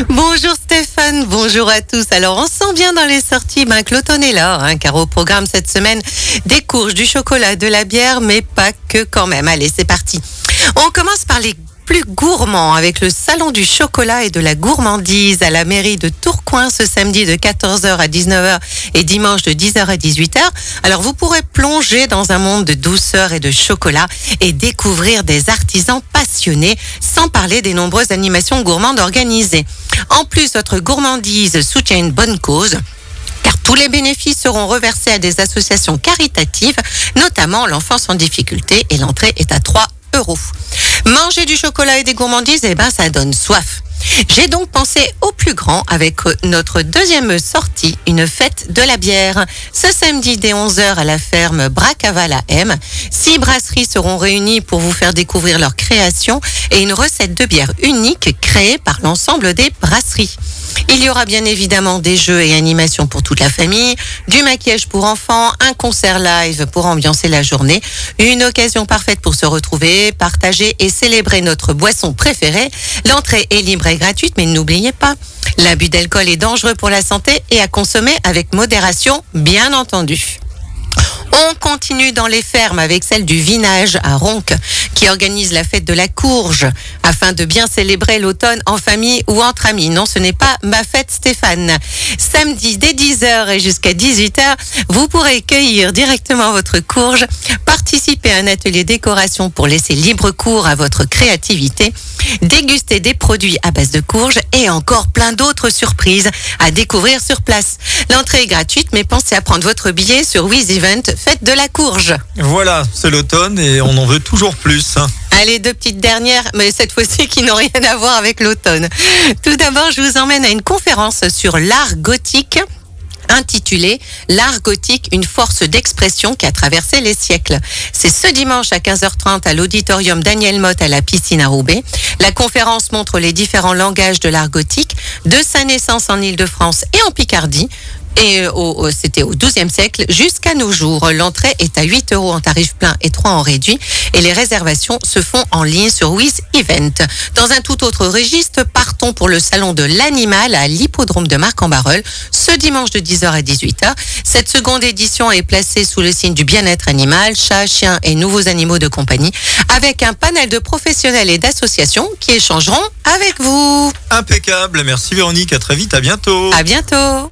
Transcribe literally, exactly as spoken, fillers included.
Bonjour Stéphane, bonjour à tous. Alors on sent bien dans les sorties ben, que l'automne est là, hein, car au programme cette semaine, des courges, du chocolat, de la bière, mais pas que quand même. Allez, c'est parti. On commence par les plus gourmands avec le salon du chocolat et de la gourmandise à la mairie de Tourcoing ce samedi de quatorze heures à dix-neuf heures et dimanche de dix heures à dix-huit heures. Alors vous pourrez plonger dans un monde de douceur et de chocolat et découvrir des artisans passionnés, sans parler des nombreuses animations gourmandes organisées. En plus, votre gourmandise soutient une bonne cause, car tous les bénéfices seront reversés à des associations caritatives, notamment l'enfance en difficulté, et l'entrée est à trois euros. Manger du chocolat et des gourmandises, eh ben, ça donne soif. J'ai donc pensé au plus grand avec notre deuxième sortie, une fête de la bière. Ce samedi dès onze heures à la ferme Bracaval à M. Six brasseries seront réunies pour vous faire découvrir leur création et une recette de bière unique créée par l'ensemble des brasseries. Il y aura bien évidemment des jeux et animations pour toute la famille, du maquillage pour enfants, un concert live pour ambiancer la journée, une occasion parfaite pour se retrouver, partager et célébrer notre boisson préférée. L'entrée est libre et gratuite, mais n'oubliez pas, l'abus d'alcool est dangereux pour la santé et à consommer avec modération, bien entendu. On continue dans les fermes avec celle du Vinage à Ronques, qui organise la fête de la courge afin de bien célébrer l'automne en famille ou entre amis. Non, ce n'est pas ma fête Stéphane. Samedi dès dix heures et jusqu'à dix-huit heures, vous pourrez cueillir directement votre courge, participer à un atelier décoration pour laisser libre cours à votre créativité, déguster des produits à base de courge et encore plein d'autres surprises à découvrir sur place. L'entrée est gratuite, mais pensez à prendre votre billet sur Wiz Event Fête de la courge. Voilà, c'est l'automne et on en veut toujours plus. Allez, deux petites dernières, mais cette fois-ci qui n'ont rien à voir avec l'automne. Tout d'abord, je vous emmène à une conférence sur l'art gothique, intitulé « L'art gothique, une force d'expression qui a traversé les siècles ». C'est ce dimanche à quinze heures trente à l'auditorium Daniel Motte à la piscine à Roubaix. La conférence montre les différents langages de l'art gothique, de sa naissance en Île-de-France et en Picardie, et au, c'était au douzième siècle jusqu'à nos jours. L'entrée est à huit euros en tarif plein et trois en réduit et les réservations se font en ligne sur Wiz Event. Dans un tout autre registre, partons pour le salon de l'animal à l'hippodrome de Marc-en-Barœul ce dimanche de dix heures à dix-huit heures. Cette seconde édition est placée sous le signe du bien-être animal, chats, chiens et nouveaux animaux de compagnie, avec un panel de professionnels et d'associations qui échangeront avec vous. Impeccable, merci Véronique, à très vite, à bientôt. À bientôt.